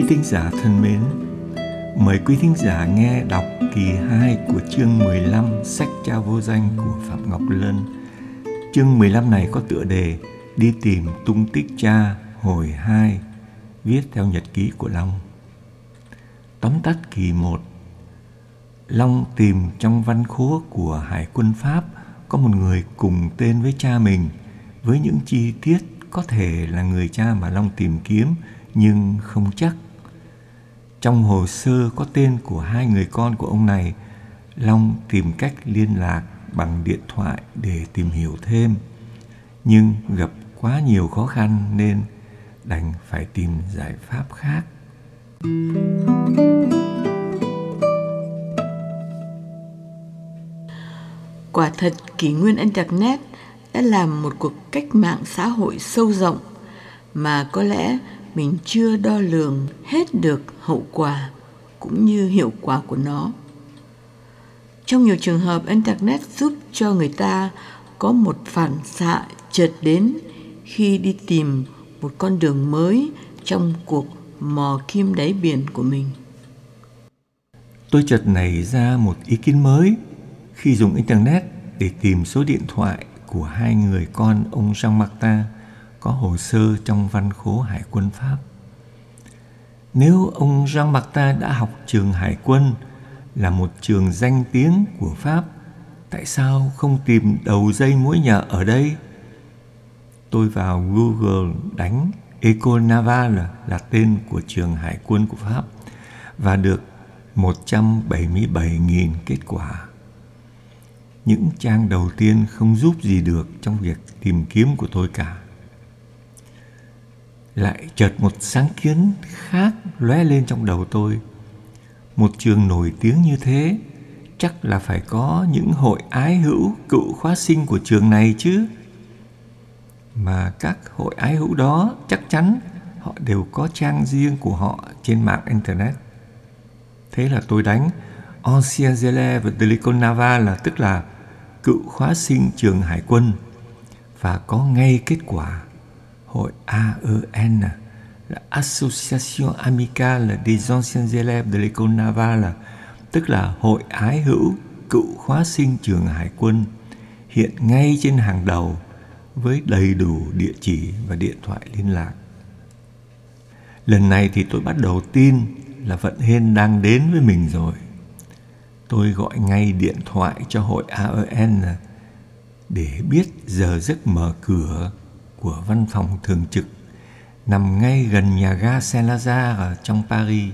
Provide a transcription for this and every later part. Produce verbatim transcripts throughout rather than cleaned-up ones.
quý thính giả thân mến, mời quý thính giả nghe đọc kỳ hai của chương mười lăm sách Cha Vô Danh của Phạm Ngọc Lân. Chương mười lăm này có tựa đề Đi tìm tung tích cha hồi hai, viết theo nhật ký của Long. Tóm tắt kỳ một. Long tìm trong văn khố của Hải quân Pháp có một người cùng tên với cha mình, với những chi tiết có thể là người cha mà Long tìm kiếm nhưng không chắc. Trong hồ sơ có tên của hai người con của ông này. Long tìm cách liên lạc bằng điện thoại để tìm hiểu thêm, nhưng gặp quá nhiều khó khăn nên đành phải tìm giải pháp khác. Quả thật, kỷ nguyên Internet đã làm một cuộc cách mạng xã hội sâu rộng mà có lẽ mình chưa đo lường hết được hậu quả cũng như hiệu quả của nó. Trong nhiều trường hợp, Internet giúp cho người ta có một phản xạ chợt đến khi đi tìm một con đường mới trong cuộc mò kim đáy biển của mình. Tôi chợt nảy ra một ý kiến mới khi dùng Internet để tìm số điện thoại của hai người con ông Jean Martin có hồ sơ trong văn khố Hải quân Pháp. Nếu ông Jean Martin đã học trường Hải quân, là một trường danh tiếng của Pháp, tại sao không tìm đầu dây mối nhợ ở đây? Tôi vào Google đánh École Navale là tên của trường Hải quân của Pháp và được một trăm bảy mươi bảy nghìn kết quả. Những trang đầu tiên không giúp gì được trong việc tìm kiếm của tôi cả. Lại chợt một sáng kiến khác lóe lên trong đầu tôi. Một trường nổi tiếng như thế chắc là phải có những hội ái hữu cựu khóa sinh của trường này chứ. Mà các hội ái hữu đó chắc chắn họ đều có trang riêng của họ trên mạng Internet. Thế là tôi đánh Anciens élèves de l'École Navale, tức là cựu khóa sinh trường Hải quân, và có ngay kết quả. Hội a e en là Association Amicale des Anciens élèves de l'École Navale, tức là hội ái hữu cựu khóa sinh trường Hải quân, hiện ngay trên hàng đầu với đầy đủ địa chỉ và điện thoại liên lạc. Lần này thì tôi bắt đầu tin là vận hên đang đến với mình rồi. Tôi gọi ngay điện thoại cho hội a e en để biết giờ giấc mở cửa của văn phòng thường trực nằm ngay gần nhà ga Saint-Lazare ở trong Paris.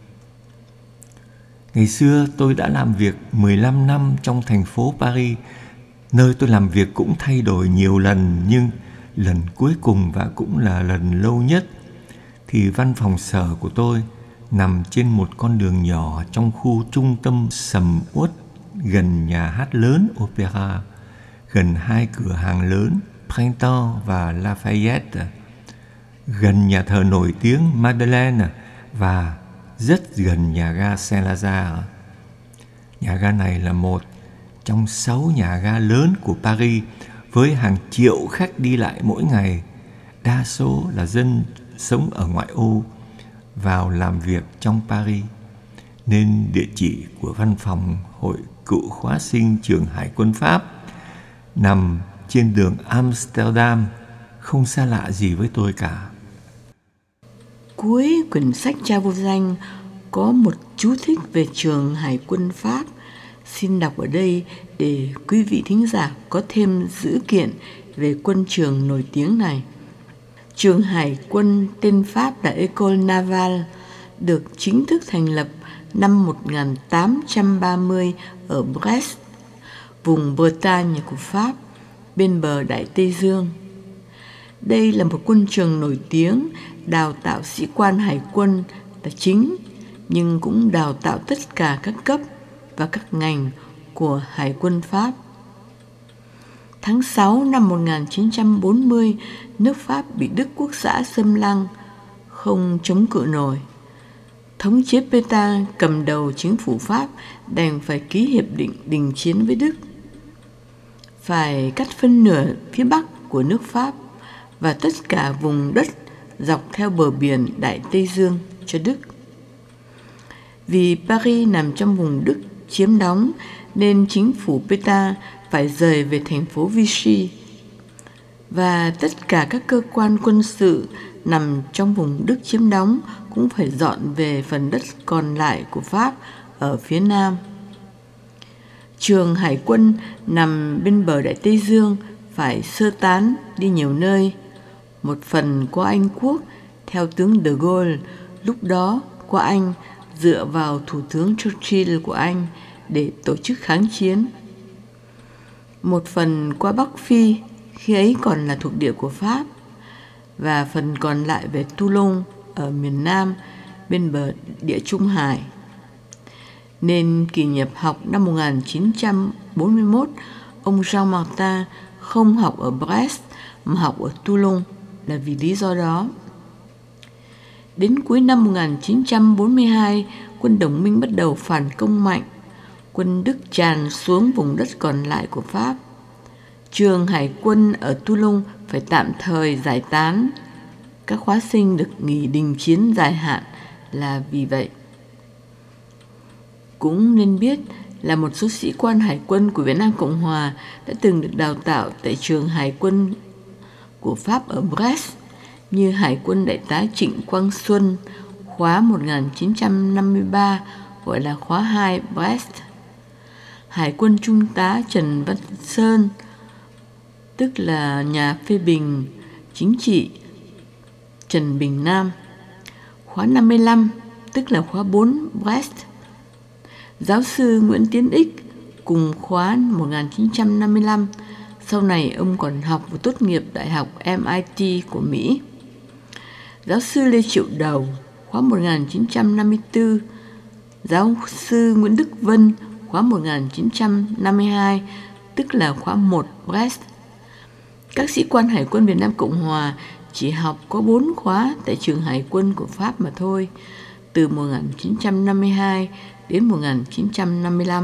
Ngày xưa tôi đã làm việc mười lăm năm trong thành phố Paris, nơi tôi làm việc cũng thay đổi nhiều lần, nhưng lần cuối cùng và cũng là lần lâu nhất thì văn phòng sở của tôi nằm trên một con đường nhỏ trong khu trung tâm sầm uất gần nhà hát lớn Opéra, gần hai cửa hàng lớn Printemps và Lafayette, gần nhà thờ nổi tiếng Madeleine và rất gần nhà ga Saint-Lazare. Nhà ga này là một trong sáu nhà ga lớn của Paris với hàng triệu khách đi lại mỗi ngày, đa số là dân sống ở ngoại ô vào làm việc trong Paris, nên địa chỉ của văn phòng hội cựu khóa sinh trường Hải quân Pháp nằm trên đường Amsterdam, không xa lạ gì với tôi cả. Cuối quyển sách Cha Vô Danh có một chú thích về trường Hải quân Pháp. Xin đọc ở đây để quý vị thính giả có thêm dữ kiện về quân trường nổi tiếng này. Trường Hải quân tên Pháp là École Navale, được chính thức thành lập năm một nghìn tám trăm ba mươi ở Brest, vùng Bretagne của Pháp, bên bờ Đại Tây Dương. Đây là một quân trường nổi tiếng, đào tạo sĩ quan hải quân là chính, nhưng cũng đào tạo tất cả các cấp và các ngành của Hải quân Pháp. Tháng sáu năm một nghìn chín trăm bốn mươi, nước Pháp bị Đức Quốc xã xâm lăng, không chống cự nổi. Thống chế Pétain cầm đầu chính phủ Pháp đành phải ký hiệp định đình chiến với Đức, phải cắt phân nửa phía bắc của nước Pháp và tất cả vùng đất dọc theo bờ biển Đại Tây Dương. cho Đức. Vì Paris nằm trong vùng Đức chiếm đóng nên chính phủ Pétain phải rời về thành phố Vichy, và tất cả các cơ quan quân sự nằm trong vùng Đức chiếm đóng cũng phải dọn về phần đất còn lại của Pháp ở phía nam. Trường hải quân nằm bên bờ Đại Tây Dương phải sơ tán đi nhiều nơi, một phần qua Anh Quốc theo tướng de Gaulle, lúc đó qua Anh dựa vào thủ tướng Churchill của Anh để tổ chức kháng chiến, một phần qua Bắc Phi khi ấy còn là thuộc địa của Pháp, và phần còn lại về Toulon ở miền Nam bên bờ Địa Trung Hải. Nên kỳ nhập học năm một nghìn chín trăm bốn mươi mốt, ông Jean Martin không học ở Brest mà học ở Toulon là vì lý do đó. Đến cuối năm một nghìn chín trăm bốn mươi hai, quân đồng minh bắt đầu phản công mạnh. Quân Đức tràn xuống vùng đất còn lại của Pháp. Trường hải quân ở Toulon phải tạm thời giải tán. Các khóa sinh được nghỉ đình chiến dài hạn là vì vậy. Cũng nên biết là một số sĩ quan hải quân của Việt Nam Cộng Hòa đã từng được đào tạo tại trường hải quân của Pháp ở Brest, như Hải quân Đại tá Trịnh Quang Xuân, khóa một nghìn chín trăm năm mươi ba, gọi là khóa hai Brest. Hải quân Trung tá Trần Văn Sơn, tức là nhà phê bình chính trị Trần Bình Nam, khóa năm mươi lăm, tức là khóa bốn Brest. Giáo sư Nguyễn Tiến Ích cùng khóa một nghìn chín trăm năm mươi lăm, sau này ông còn học và tốt nghiệp Đại học em i tê của Mỹ. Giáo sư Lê Triệu Đầu, khóa một nghìn chín trăm năm mươi tư, giáo sư Nguyễn Đức Vân, khóa một nghìn chín trăm năm mươi hai, tức là khóa một Brest. Các sĩ quan Hải quân Việt Nam Cộng Hòa chỉ học có bốn khóa tại trường Hải quân của Pháp mà thôi, từ một nghìn chín trăm năm mươi hai đến một nghìn chín trăm năm mươi lăm.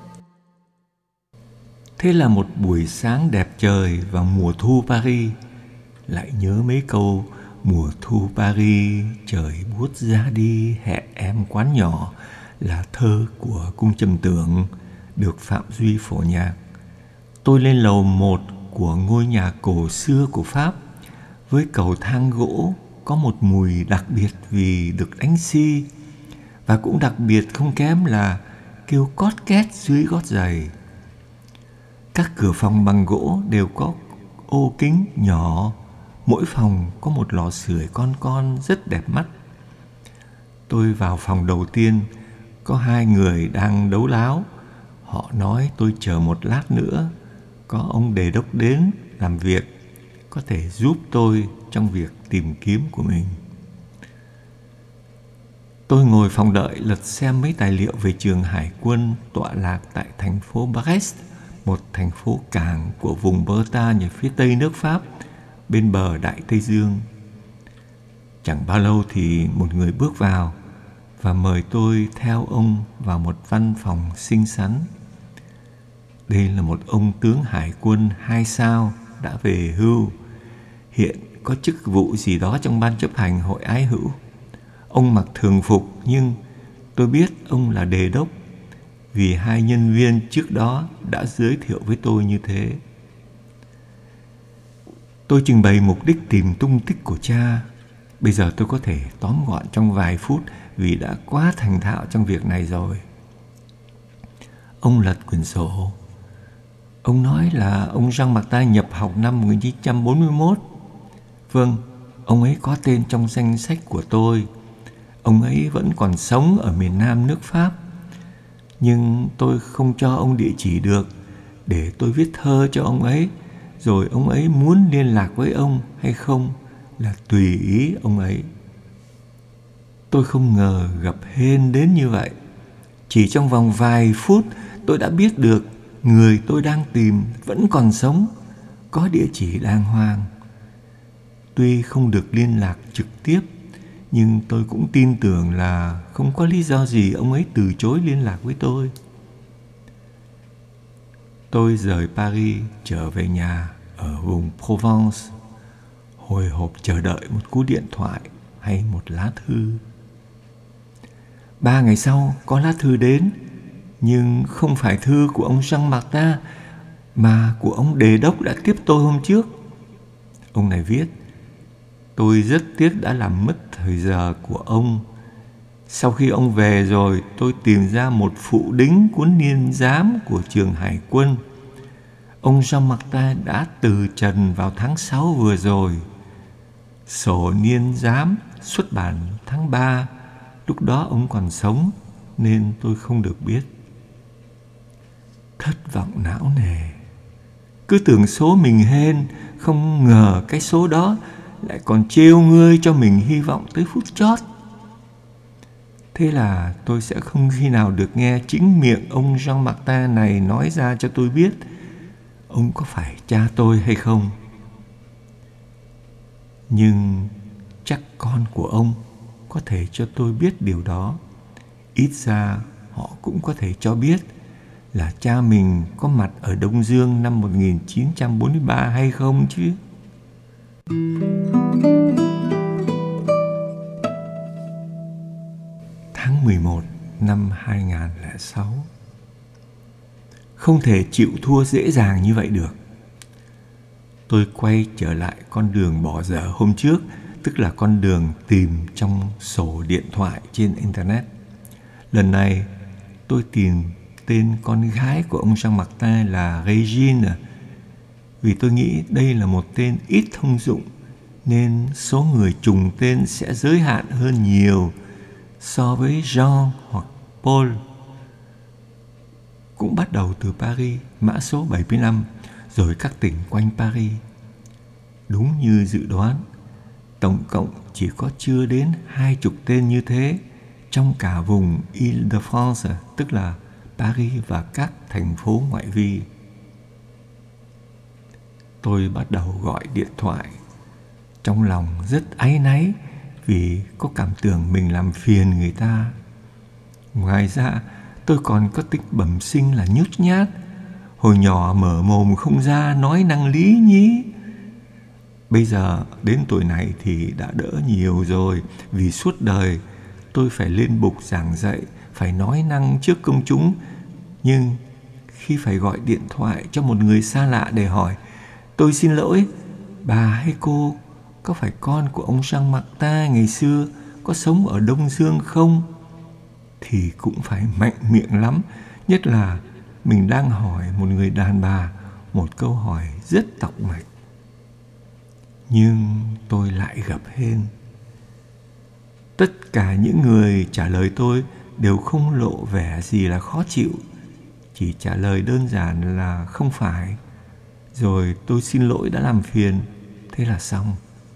Thế là một buổi sáng đẹp trời vào mùa thu Paris, lại nhớ mấy câu mùa thu Paris, trời buốt ra đi hẹ em quán nhỏ là thơ của Cung Trầm Tưởng, được Phạm Duy phổ nhạc. Tôi lên lầu một của ngôi nhà cổ xưa của Pháp, với cầu thang gỗ có một mùi đặc biệt vì được đánh xi, và cũng đặc biệt không kém là kêu cót két dưới gót giày. Các cửa phòng bằng gỗ đều có ô kính nhỏ, mỗi phòng có một lò sưởi con con rất đẹp mắt. Tôi vào phòng đầu tiên, có hai người đang đấu láo. Họ nói tôi chờ một lát nữa, có ông đề đốc đến làm việc, có thể giúp tôi trong việc tìm kiếm của mình. Tôi ngồi phòng đợi lật xem mấy tài liệu về trường hải quân tọa lạc tại thành phố Brest, một thành phố cảng của vùng Bretagne phía tây nước Pháp, bên bờ Đại Tây Dương. Chẳng bao lâu thì một người bước vào và mời tôi theo ông vào một văn phòng xinh xắn. Đây là một ông tướng hải quân hai sao đã về hưu, hiện có chức vụ gì đó trong ban chấp hành hội ái hữu. Ông mặc thường phục, nhưng tôi biết ông là đề đốc, vì hai nhân viên trước đó đã giới thiệu với tôi như thế. Tôi trình bày mục đích tìm tung tích của cha. Bây giờ tôi có thể tóm gọn trong vài phút vì đã quá thành thạo trong việc này rồi. Ông lật quyển sổ. Ông nói là ông Jean Martin nhập học năm một nghìn chín trăm bốn mươi mốt. Vâng, ông ấy có tên trong danh sách của tôi. Ông ấy vẫn còn sống ở miền Nam nước Pháp. Nhưng tôi không cho ông địa chỉ được, để tôi viết thơ cho ông ấy, rồi ông ấy muốn liên lạc với ông hay không là tùy ý ông ấy. Tôi không ngờ gặp hên đến như vậy. Chỉ trong vòng vài phút tôi đã biết được người tôi đang tìm vẫn còn sống, có địa chỉ đàng hoàng. Tuy không được liên lạc trực tiếp, nhưng tôi cũng tin tưởng là không có lý do gì ông ấy từ chối liên lạc với tôi. Tôi rời Paris trở về nhà ở vùng Provence, hồi hộp chờ đợi một cú điện thoại hay một lá thư. Ba ngày sau có lá thư đến, nhưng không phải thư của ông Jean Martin mà của ông đề đốc đã tiếp tôi hôm trước. Ông này viết: tôi rất tiếc đã làm mất thời giờ của ông. Sau khi ông về rồi, tôi tìm ra một phụ đính cuốn niên giám của trường hải quân. Ông Jean Martin đã từ trần vào tháng sáu vừa rồi. Sổ niên giám xuất bản tháng ba. Lúc đó ông còn sống nên tôi không được biết. Thất vọng não nề. Cứ tưởng số mình hên, không ngờ cái số đó lại còn trêu ngươi cho mình hy vọng tới phút chót. Thế là tôi sẽ không khi nào được nghe chính miệng ông Jean Martin này nói ra cho tôi biết ông có phải cha tôi hay không. Nhưng chắc con của ông có thể cho tôi biết điều đó. Ít ra họ cũng có thể cho biết là cha mình có mặt ở Đông Dương năm một nghìn chín trăm bốn mươi ba hay không chứ. Tháng mười một năm hai nghìn lẻ sáu. Không thể chịu thua dễ dàng như vậy được. Tôi quay trở lại con đường bỏ dở hôm trước, tức là con đường tìm trong sổ điện thoại trên Internet. Lần này tôi tìm tên con gái của ông Jean Martin là Regine, vì tôi nghĩ đây là một tên ít thông dụng nên số người trùng tên sẽ giới hạn hơn nhiều so với Jean hoặc Paul. Cũng bắt đầu từ Paris, mã số bảy mươi lăm, rồi các tỉnh quanh Paris. Đúng như dự đoán, tổng cộng chỉ có chưa đến hai chục tên như thế trong cả vùng Île-de-France, tức là Paris và các thành phố ngoại vi. Tôi bắt đầu gọi điện thoại, trong lòng rất áy náy vì có cảm tưởng mình làm phiền người ta. Ngoài ra, tôi còn có tính bẩm sinh là nhút nhát, hồi nhỏ mở mồm không ra nói năng lý nhí. Bây giờ đến tuổi này thì đã đỡ nhiều rồi, vì suốt đời tôi phải lên bục giảng dạy, phải nói năng trước công chúng. Nhưng khi phải gọi điện thoại cho một người xa lạ để hỏi: tôi xin lỗi, bà hay cô có phải con của ông Jean Martin ngày xưa có sống ở Đông Dương không? Thì cũng phải mạnh miệng lắm, nhất là mình đang hỏi một người đàn bà một câu hỏi rất tọc mạch. Nhưng tôi lại gập hên. Tất cả những người trả lời tôi đều không lộ vẻ gì là khó chịu, chỉ trả lời đơn giản là không phải, rồi tôi xin lỗi đã làm phiền, thế là xong.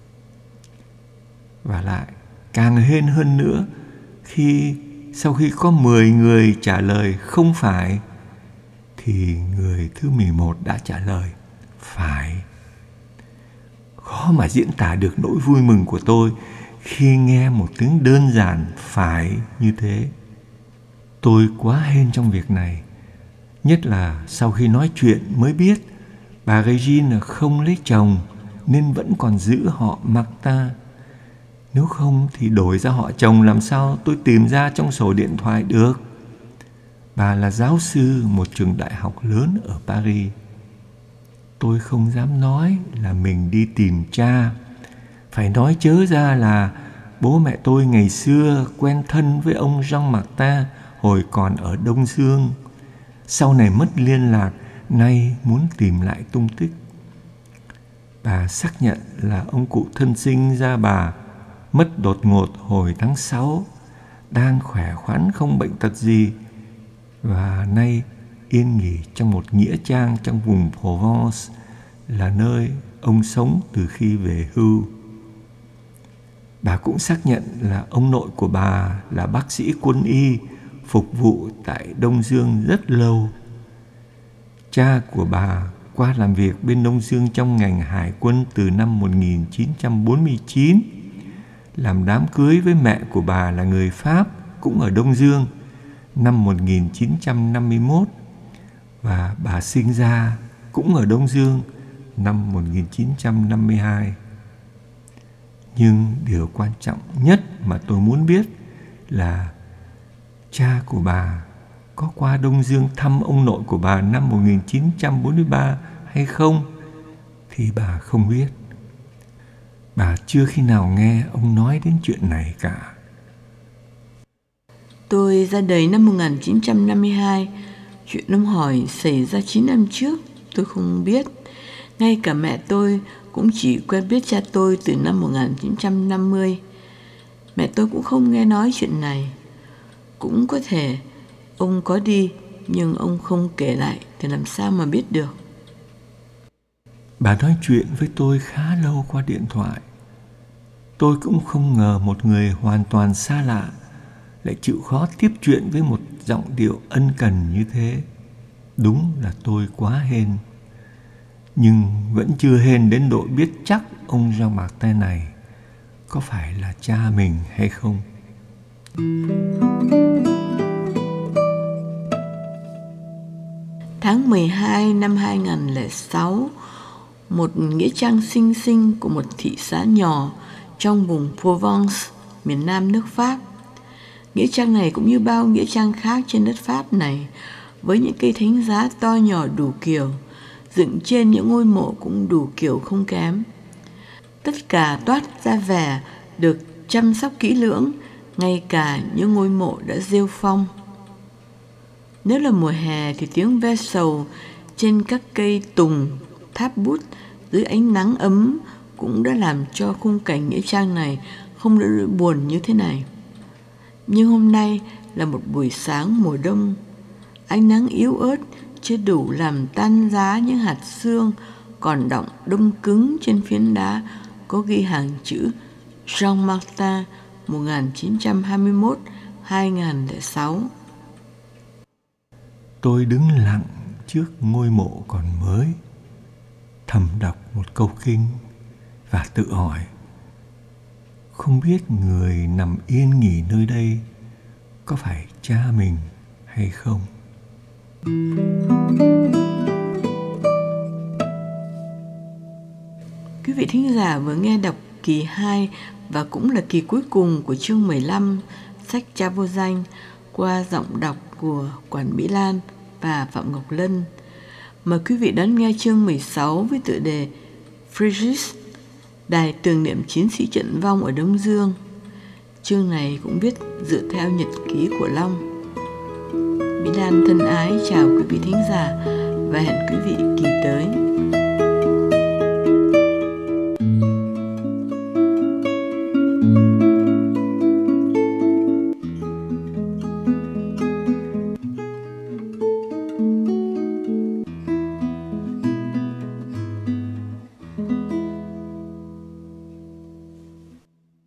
Và lại càng hên hơn nữa khi sau khi có mười người trả lời không phải thì người thứ mười một đã trả lời phải. Khó mà diễn tả được nỗi vui mừng của tôi khi nghe một tiếng đơn giản phải như thế. Tôi quá hên trong việc này, nhất là sau khi nói chuyện mới biết bà Regine không lấy chồng nên vẫn còn giữ họ Martin. Nếu không thì đổi ra họ chồng làm sao tôi tìm ra trong sổ điện thoại được. Bà là giáo sư một trường đại học lớn ở Paris. Tôi không dám nói là mình đi tìm cha, phải nói chớ ra là bố mẹ tôi ngày xưa quen thân với ông Jean Martin hồi còn ở Đông Dương. Sau này mất liên lạc, nay muốn tìm lại tung tích. Bà xác nhận là ông cụ thân sinh ra bà mất đột ngột hồi tháng sáu, đang khỏe khoắn không bệnh tật gì, và nay yên nghỉ trong một nghĩa trang trong vùng Provence, là nơi ông sống từ khi về hưu. Bà cũng xác nhận là ông nội của bà là bác sĩ quân y, phục vụ tại Đông Dương rất lâu. Cha của bà qua làm việc bên Đông Dương trong ngành hải quân từ năm một nghìn chín trăm bốn mươi chín, làm đám cưới với mẹ của bà là người Pháp cũng ở Đông Dương năm một nghìn chín trăm năm mươi mốt, và bà sinh ra cũng ở Đông Dương năm một nghìn chín trăm năm mươi hai. Nhưng điều quan trọng nhất mà tôi muốn biết là cha của bà có qua Đông Dương thăm ông nội của bà năm một nghìn chín trăm bốn mươi ba hay không thì bà không biết. Bà chưa khi nào nghe ông nói đến chuyện này cả. Tôi ra đời năm một nghìn chín trăm năm mươi hai. Chuyện ông hỏi xảy ra chín năm trước, tôi không biết. Ngay cả mẹ tôi cũng chỉ quen biết cha tôi từ năm một nghìn chín trăm năm mươi. Mẹ tôi cũng không nghe nói chuyện này. Cũng có thể ông có đi, nhưng ông không kể lại thì làm sao mà biết được. Bà nói chuyện với tôi khá lâu qua điện thoại. Tôi cũng không ngờ một người hoàn toàn xa lạ lại chịu khó tiếp chuyện với một giọng điệu ân cần như thế. Đúng là tôi quá hên. Nhưng vẫn chưa hên đến độ biết chắc ông Jean-Martin này có phải là cha mình hay không. Tháng mười hai năm hai nghìn không trăm lẻ sáu, một nghĩa trang xinh xinh của một thị xã nhỏ trong vùng Provence, miền nam nước Pháp. Nghĩa trang này cũng như bao nghĩa trang khác trên đất Pháp này, với những cây thánh giá to nhỏ đủ kiểu, dựng trên những ngôi mộ cũng đủ kiểu không kém. Tất cả toát ra vẻ được chăm sóc kỹ lưỡng, ngay cả những ngôi mộ đã rêu phong. Nếu là mùa hè thì tiếng ve sầu trên các cây tùng, tháp bút dưới ánh nắng ấm cũng đã làm cho khung cảnh nghĩa trang này không đỡ buồn như thế này. Nhưng hôm nay là một buổi sáng mùa đông, ánh nắng yếu ớt chưa đủ làm tan giá những hạt sương còn đọng đông cứng trên phiến đá có ghi hàng chữ Jean-Martin một nghìn chín trăm hai mươi mốt đến hai nghìn không trăm lẻ sáu. Tôi đứng lặng trước ngôi mộ còn mới, thầm đọc một câu kinh và tự hỏi, không biết người nằm yên nghỉ nơi đây có phải cha mình hay không? Quý vị thính giả vừa nghe đọc kỳ hai và cũng là kỳ cuối cùng của chương mười lăm sách Cha Vô Danh qua giọng đọc của Quản Mỹ Lan và Phạm Ngọc Lân. Mời quý vị đón nghe chương mười sáu với tựa đề Frigis, đài tưởng niệm chiến sĩ trận vong ở Đông Dương. Chương này cũng viết dựa theo nhật ký của Long. Mỹ Lan thân ái chào quý vị thính giả và hẹn quý vị kỳ tới.